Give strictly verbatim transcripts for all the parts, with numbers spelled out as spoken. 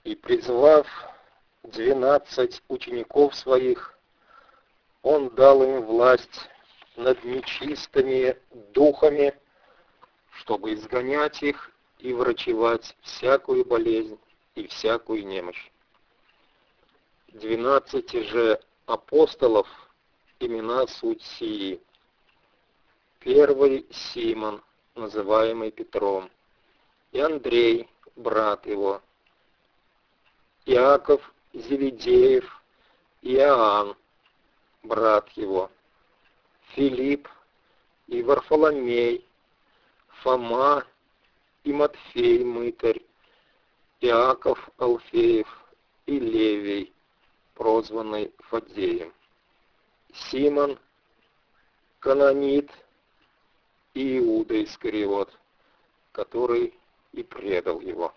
И, призвав двенадцать учеников своих, он дал им власть над нечистыми духами, чтобы изгонять их и врачевать всякую болезнь и всякую немощь. Двенадцати же апостолов имена суть сии. Первый Симон, называемый Петром, и Андрей, брат его, Иаков Зеведеев, и Иоанн, брат его, Филипп и Варфоломей, Фома и Матфей мытарь, Иаков Алфеев и Левий, прозванный Фаддеем, Симон Канонит и Иуда Искариот, который и предал его.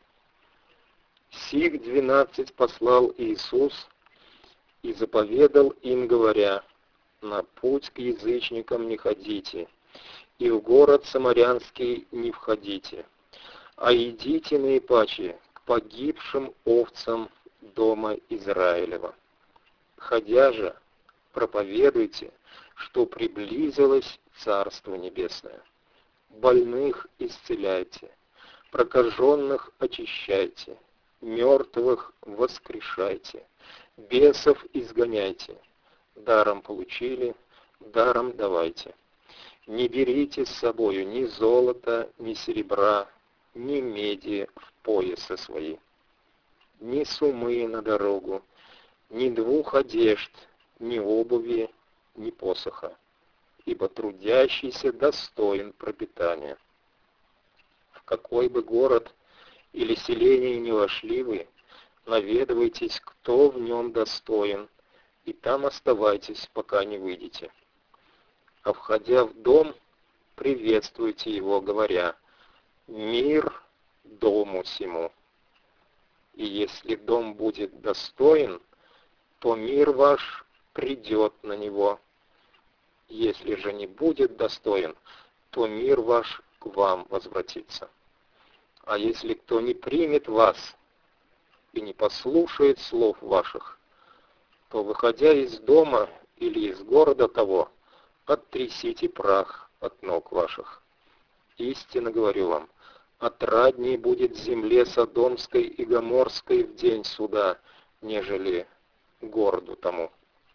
Сих двенадцать послал Иисус и заповедал им, говоря: на путь к язычникам не ходите, и в город Самарянский не входите, а идите наипаче к погибшим овцам дома Израилева. Ходя же, проповедуйте, что приблизилось Царство Небесное. Больных исцеляйте, прокаженных очищайте, мертвых воскрешайте, бесов изгоняйте. Даром получили, даром давайте. Не берите с собою ни золота, ни серебра, ни меди в поясы свои, ни сумы на дорогу, ни двух одежд, ни обуви, ни посоха, ибо трудящийся достоин пропитания. В какой бы город или селение не вошли вы, наведывайтесь, кто в нем достоин, и там оставайтесь, пока не выйдете. А входя в дом, приветствуйте его, говоря: мир дому сему. И если дом будет достоин, то мир ваш придет на него. Если же не будет достоин, то мир ваш к вам возвратится. А если кто не примет вас и не послушает слов ваших, то, выходя из дома или из города того, оттрясите прах от ног ваших. Истинно говорю вам, отрадней будет земле Содомской и Гоморской в день суда, нежели городу тому.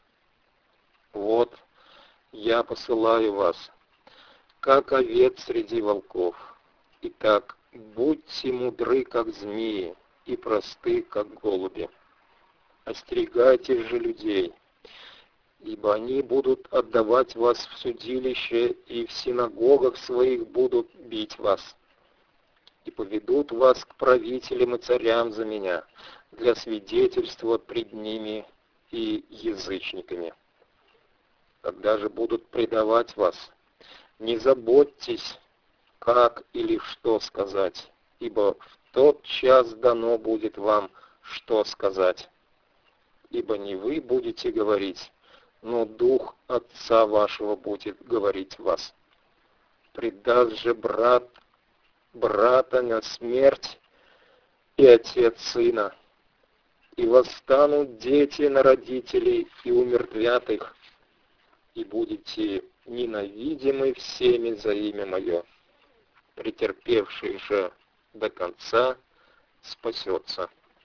Вот я посылаю вас, как овец среди волков. Итак, будьте мудры, как змеи, и просты, как голуби. Остерегайтесь же людей, ибо они будут отдавать вас в судилище, и в синагогах своих будут бить вас, и поведут вас к правителям и царям за меня, для свидетельства пред ними и язычниками. Когда же будут предавать вас, не заботьтесь, как или что сказать, ибо в тот час дано будет вам, что сказать. Ибо не вы будете говорить, но Дух Отца вашего будет говорить в вас. Предаст же брат брата на смерть, и отец сына, и восстанут дети на родителей, и умертвят их, и будете ненавидимы всеми за имя Мое. Претерпевший же до конца спасется.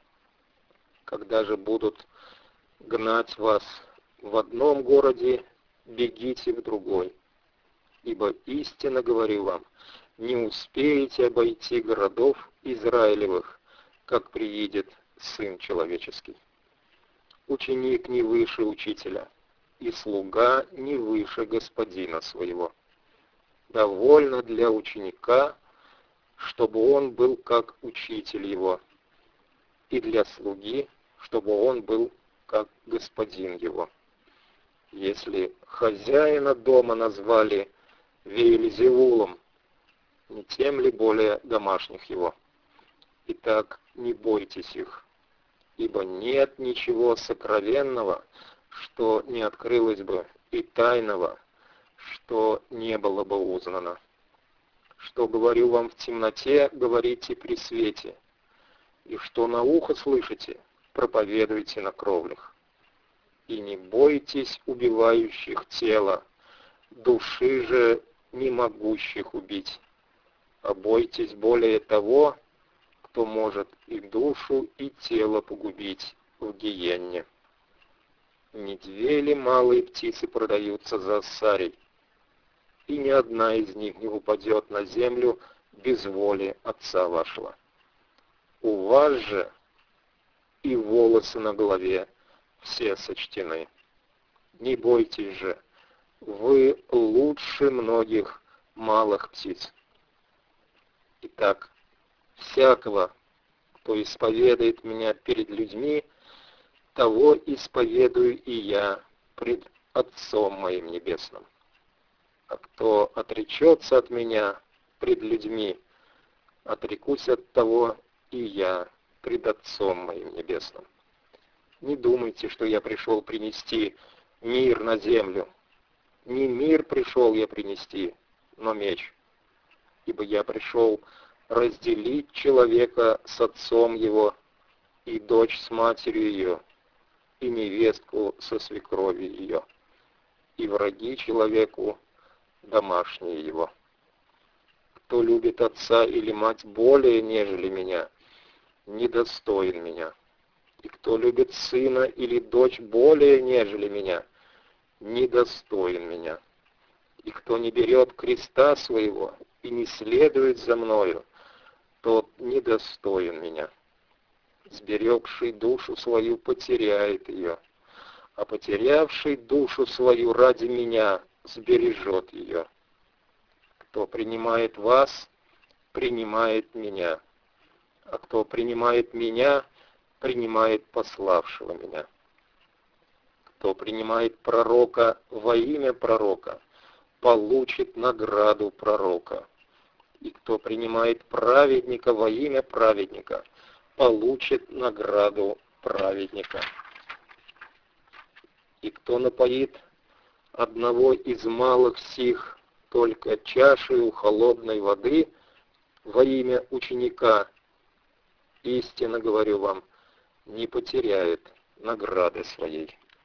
Когда же будут гнать вас в одном городе, бегите в другой. Ибо истинно говорю вам, не успеете обойти городов Израилевых, как приедет Сын Человеческий. Ученик не выше учителя, и слуга не выше господина своего. Довольно для ученика, чтобы он был как учитель его, и для слуги, чтобы он был как господин его. Если хозяина дома назвали Веельзевулом, не тем ли более домашних его? Итак, не бойтесь их, ибо нет ничего сокровенного, что не открылось бы, и тайного, что не было бы узнано. Что говорю вам в темноте, говорите при свете, И что на ухо слышите, проповедуйте на кровлях. И не бойтесь убивающих тело, души же не могущих убить, а бойтесь более того, кто может и душу, и тело погубить в гиенне. Не две ли малые птицы продаются за ассарий, и ни одна из них не упадет на землю без воли Отца вашего. У вас же и волосы на голове все сочтены. Не бойтесь же, вы лучше многих малых птиц. Итак, всякого, кто исповедует меня перед людьми, того исповедую и я пред Отцом моим Небесным. А кто отречется от меня пред людьми, отрекусь от того и я пред Отцом моим Небесным. Не думайте, что я пришел принести мир на землю. Не мир пришел я принести, но меч. Ибо я пришел разделить человека с отцом его, и дочь с матерью ее, и невестку со свекровью ее, и враги человеку домашние его. Кто любит отца или мать более, нежели меня, недостоин меня. И кто любит сына или дочь более, нежели меня, недостоин меня. И кто не берет креста своего и не следует за мною, тот недостоин меня. Сберегший душу свою потеряет ее, а потерявший душу свою ради меня сбережет ее. Кто принимает вас, принимает меня, а кто принимает меня, принимает пославшего меня. Кто принимает пророка во имя пророка, получит награду пророка. И кто принимает праведника во имя праведника, получит награду праведника. И кто напоит одного из малых сих только чашею холодной воды во имя ученика, истинно говорю вам, не потеряет награды своей.